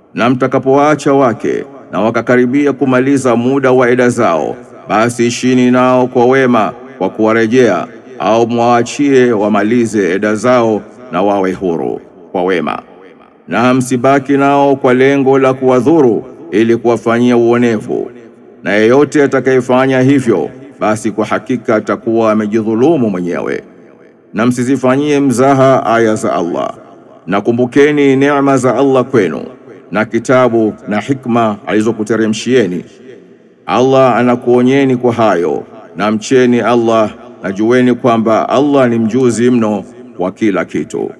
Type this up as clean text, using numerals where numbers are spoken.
Na mtakapowaacha wake na wakakaribia kumaliza muda wa eda zao, basi ishini nao kwa wema kwa kuwarejea, au muachie wamalize eda zao na wawe huru kwa wema. Na msibaki nao kwa lengo la kuwadhuru ili kuwafanyia uonevu. Na yeyote atakayefanya hivyo, basi kwa hakika atakuwa amejidhulumu mwenyewe. Na msizifanyie mzaha aya za Allah. Na kumbukeni neema za Allah kwenu, na kitabu na hikma alizokuteremshieni. Allah anakuonyeni kwa hayo, na mcheni Allah, na jueni kwamba Allah ni mjuzi mno wa kila kitu.